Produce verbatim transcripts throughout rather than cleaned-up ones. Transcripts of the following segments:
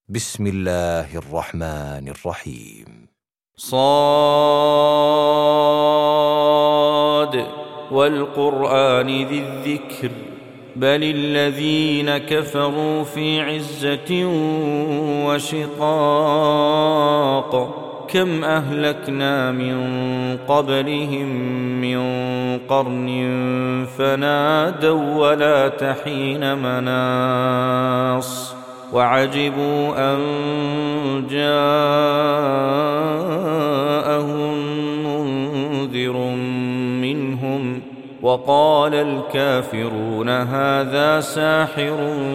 بسم الله الرحمن الرحيم. صاد والقرآن ذي الذكر بل الذين كفروا في عزة وشقاق كم أهلكنا من قبلهم من قرن فنادوا ولا تحين مناص وعجبوا أن جاءهم منذر منهم وقال الكافرون هذا ساحر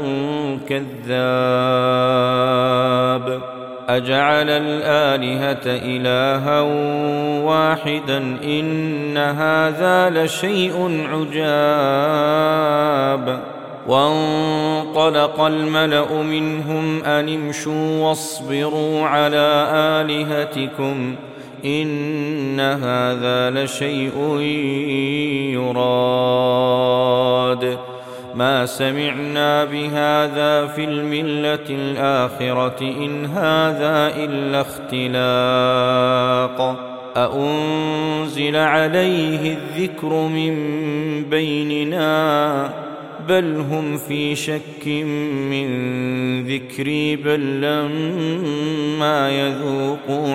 كذاب أجعل الآلهة إلها واحدا إن هذا لشيء عجاب وانطلق الملأ منهم أن امشوا واصبروا على آلهتكم إن هذا لشيء يراد ما سمعنا بهذا في الملة الآخرة إن هذا إلا اختلاق أأنزل عليه الذكر من بيننا بل هم في شك من ذكري بل لما يذوقوا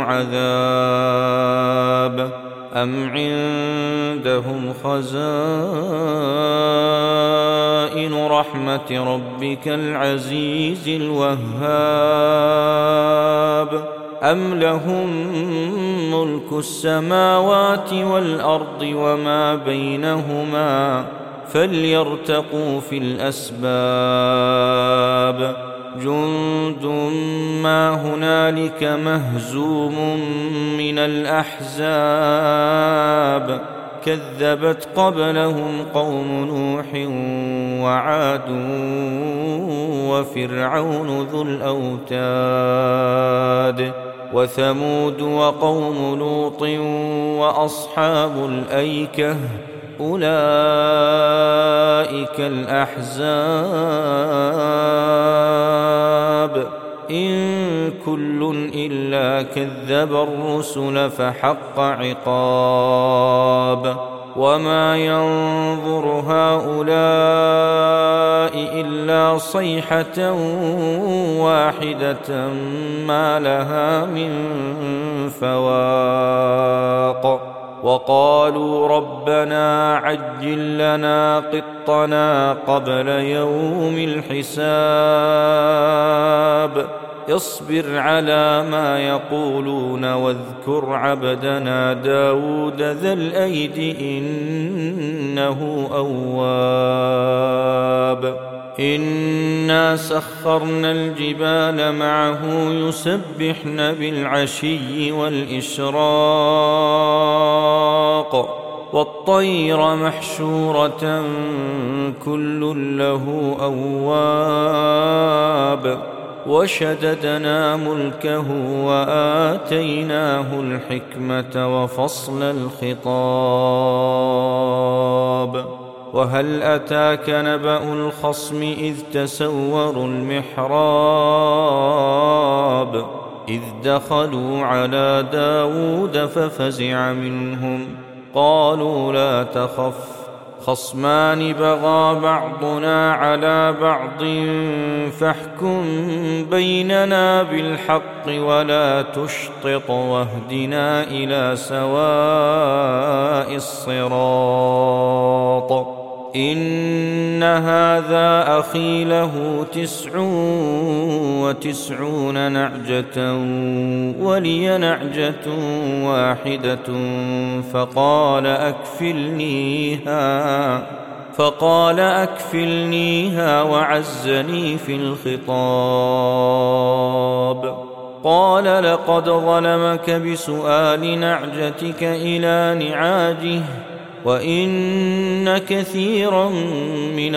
عذاب أم عندهم خزائن رحمة ربك العزيز الوهاب أم لهم ملك السماوات والأرض وما بينهما فليرتقوا في الأسباب جند ما هنالك مهزوم من الأحزاب كذبت قبلهم قوم نوح وعاد وفرعون ذو الأوتاد وثمود وقوم لوط وأصحاب الأيكة أولئك الأحزاب إن كل إلا كذب الرسل فحق عقاب وما ينظر هؤلاء إلا صيحة واحدة ما لها من فواق وقالوا ربنا عجل لنا قطنا قبل يوم الحساب اصبر على ما يقولون واذكر عبدنا داود ذا الأيد إنه أواب إنا سخرنا الجبال معه يسبحن بالعشي والإشراق والطير محشورة كل له أواب وشددنا ملكه وآتيناه الحكمة وفصل الخطاب وهل أتاك نبأ الخصم إذ تسوروا المحراب إذ دخلوا على داود ففزع منهم قالوا لا تخف خصمان بغى بعضنا على بعض فاحكم بيننا بالحق ولا تشطط واهدنا إلى سواء الصراط إن هذا أخي له تسع وتسعون نعجة ولي نعجة واحدة فقال أكفلنيها فقال أكفلنيها وعزني في الخطاب قال لقد ظلمك بسؤال نعجتك إلى نعاجه وإن كثيرا من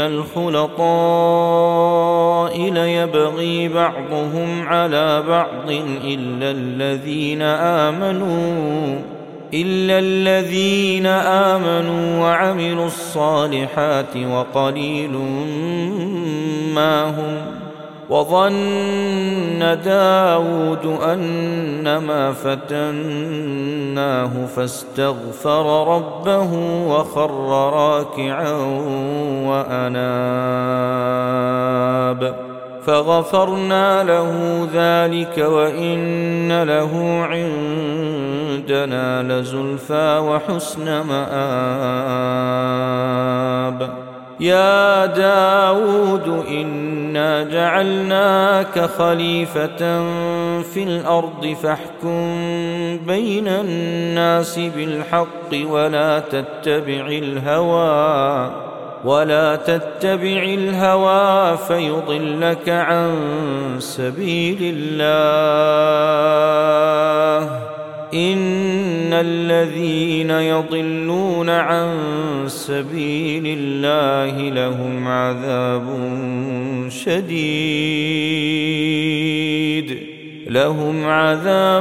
الخلطاء ليبغي بعضهم على بعض إلا الذين آمنوا إلا الذين آمنوا وعملوا الصالحات وقليل ما هم وظن داود أنما فتناه فاستغفر ربه وخر راكعا وأناب فغفرنا له ذلك وإن له عندنا لزلفى وحسن مآب يا داود إنا جعلناك خليفة في الأرض فاحكم بين الناس بالحق ولا تتبع الهوى ولا تتبع الهوى فيضلك عن سبيل الله إن الذين يضلون عن سبيل الله لهم عذاب شديد لهم عذاب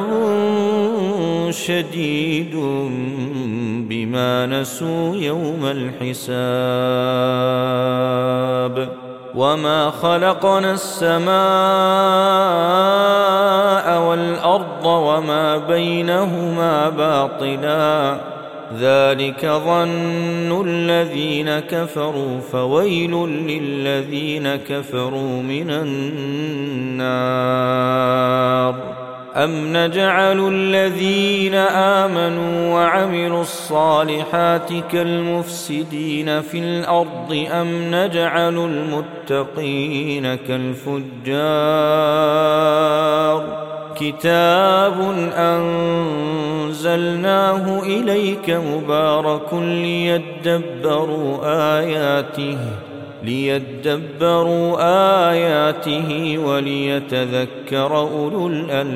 شديد بما نسوا يوم الحساب وما خلقنا السماء والأرض وما بينهما باطلا ذلك ظن الذين كفروا فويل للذين كفروا من النار أم نجعل الذين آمنوا وعملوا الصالحات كالمفسدين في الأرض أم نجعل المتقين كالفجار كتاب أنزلناه إليك مبارك ليدبروا آياته ليدبروا آياته وليتذكر أولو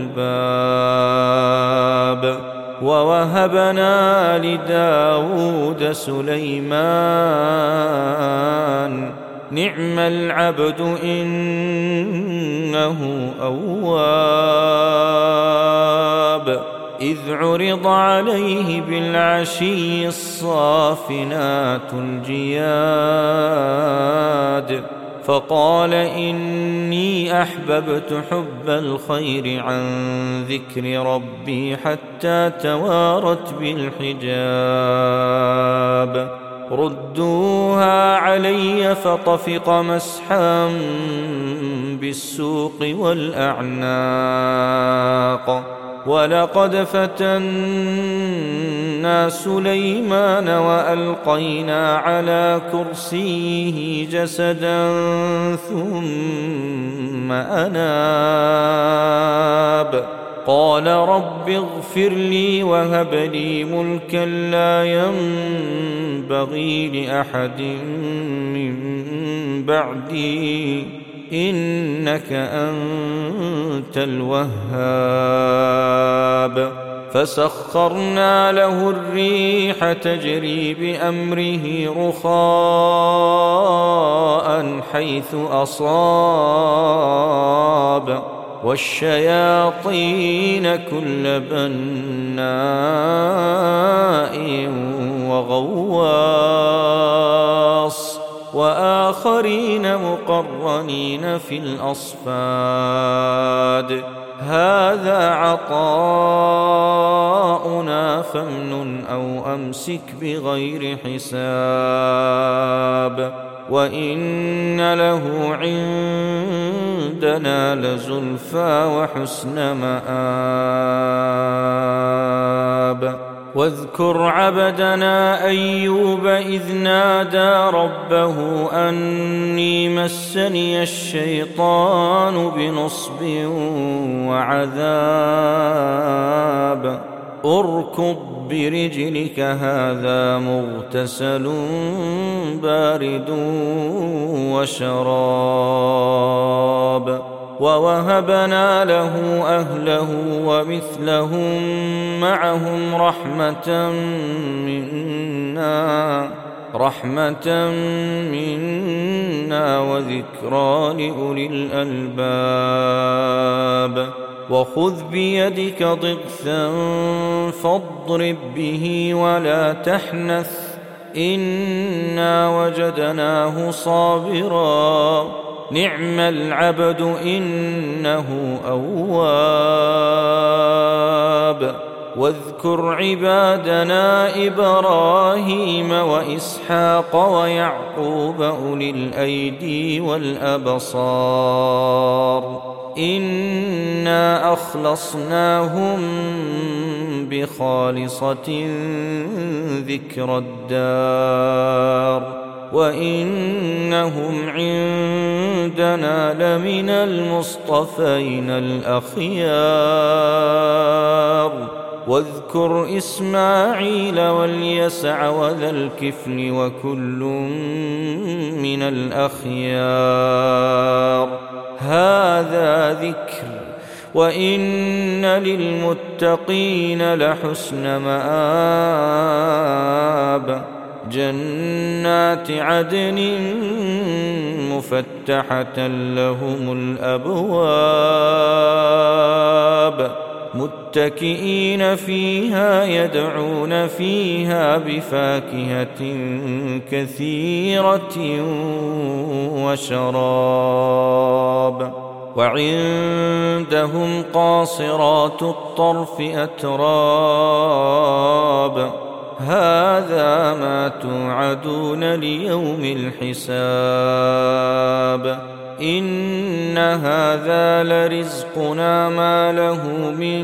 الألباب ووهبنا لداود سليمان نعم العبد إنه أواب إذ عرض عليه بالعشي الصافنات الجياد فقال إني أحببت حب الخير عن ذكر ربي حتى توارت بالحجاب ردوها علي فطفق مسحا بالسوق والأعناق ولقد فتنا سليمان وألقينا على كرسيه جسدا ثم أناب قال رب اغفر لي وهب لي ملكا لا ينبغي لأحد من بعدي إنك أنت الوهاب فسخرنا له الريح تجري بأمره رخاء حيث أصاب والشياطين كل بناء وغواص وآخرين مقرنين في الأصفاد هذا عطاؤنا فامنن أو أمسك بغير حساب وإن له عندنا لزلفى وحسن مآب واذكر عبدنا أيوب إذ نادى ربه أني مسني الشيطان بنصب وعذاب اركض برجلك هذا مغتسل بارد وشراب ووهبنا له أهله ومثلهم معهم رحمة منا رحمة منا وذكرى لأولي الألباب وخذ بيدك ضغثا فاضرب به ولا تحنث إنا وجدناه صابرا نعم العبد إنه أواب واذكر عبادنا إبراهيم وإسحاق ويعقوب أولي الأيدي والأبصار إنا أخلصناهم بخالصة ذكر الدار وإنهم عندنا لمن المصطفين الأخيار واذكر إسماعيل واليسع وذا الكفل وكل من الأخيار هذا ذكر وإن للمتقين لحسن مآب جنات عدن مفتحة لهم الأبواب متكئين فيها يدعون فيها بفاكهة كثيرة وشراب وعندهم قاصرات الطرف أتراب هذا ما توعدون ليوم الحساب إن هذا لرزقنا ما له من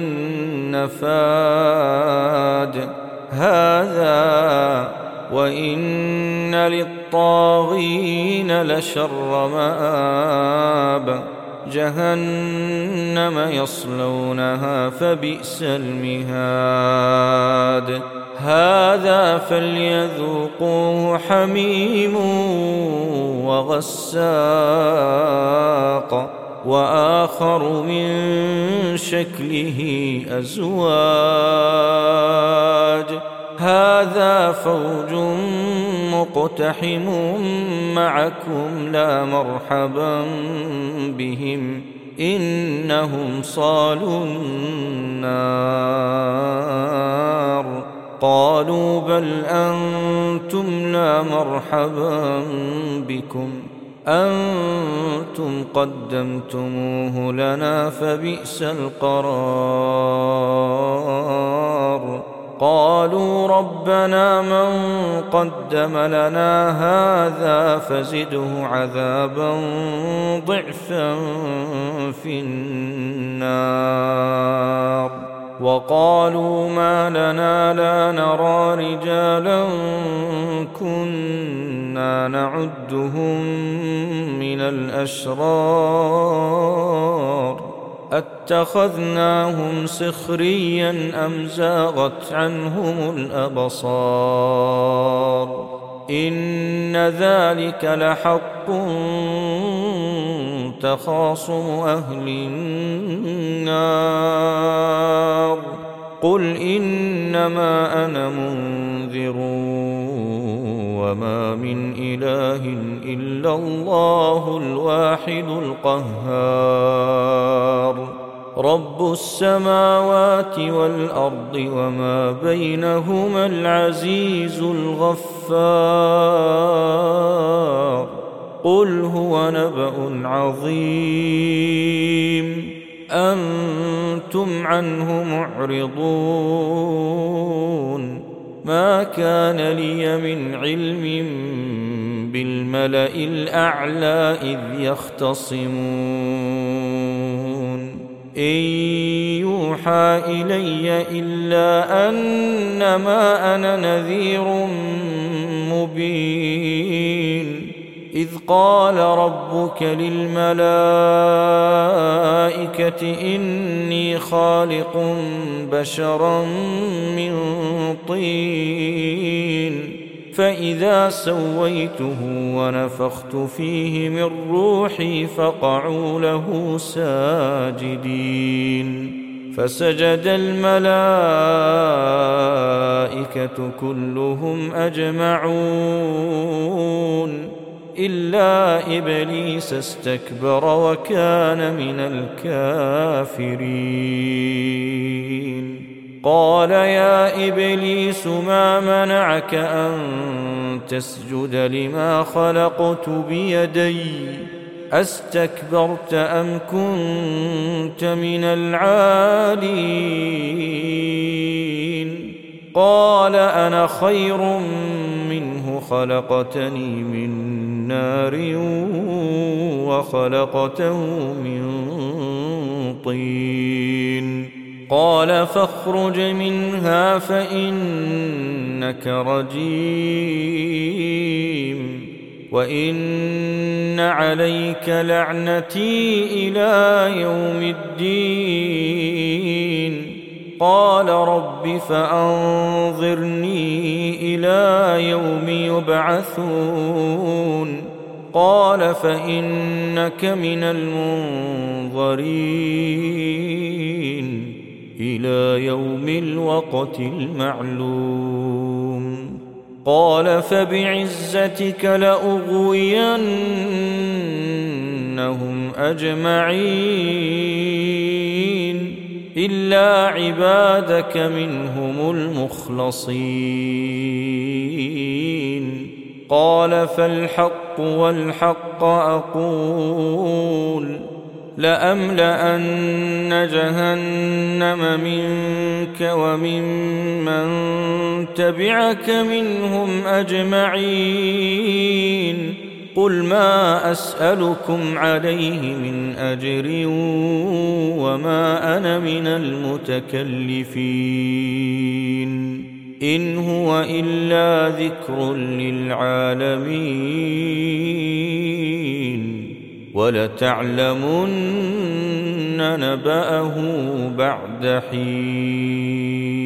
نفاد هذا وإن للطاغين لشر مآب جهنم يصلونها فبئس المهاد هذا فليذوقوه حميم وغساق وآخر من شكله أزواج هذا فوج مقتحم معكم لا مرحبا بهم إنهم صالوا النار قالوا بل أنتم لا مرحبا بكم أنتم قدمتموه لنا فبئس القرار قالوا ربنا من قدم لنا هذا فزده عذابا ضعفا في النار وقالوا ما لنا لا نرى رجالا كنا نعدهم من الأشرار أتخذناهم سخريا أم زاغت عنهم الأبصار إن ذلك لحق تخاصم أهل النار قل إنما أنا منذر وما من إله إلا الله الواحد القهار رب السماوات والأرض وما بينهما العزيز الغفار قل هو نبأ عظيم أنتم عنه معرضون ما كان لي من علم بالملأ الأعلى إذ يختصمون إن يوحى إلي إلا أنما أنا نذير مبين إذ قال ربك للملائكة إني خالق بشرا من طين فإذا سويته ونفخت فيه من روحي فقعوا له ساجدين فسجد الملائكة كلهم أجمعون إلا إبليس استكبر وكان من الكافرين قال يا إبليس ما منعك أن تسجد لما خلقت بيدي أستكبرت أم كنت من العالين قال أنا خير منه خلقتني من نار وخلقته من طين قال فاخرج منها فإنك رجيم وإن عليك لعنتي إلى يوم الدين قال رب فأنظرني إلى يوم يبعثون قال فإنك من المنظرين إلى يوم الوقت المعلوم قال فبعزتك لأغوينهم أجمعين إلا عبادك منهم المخلصين قال فالحق والحق أقول لأملأن جهنم منك وممن تبعك منهم أجمعين قل ما أسألكم عليه من أجر وما أنا من المتكلفين إن هو إلا ذكر للعالمين ولتعلمن نبأه بعد حين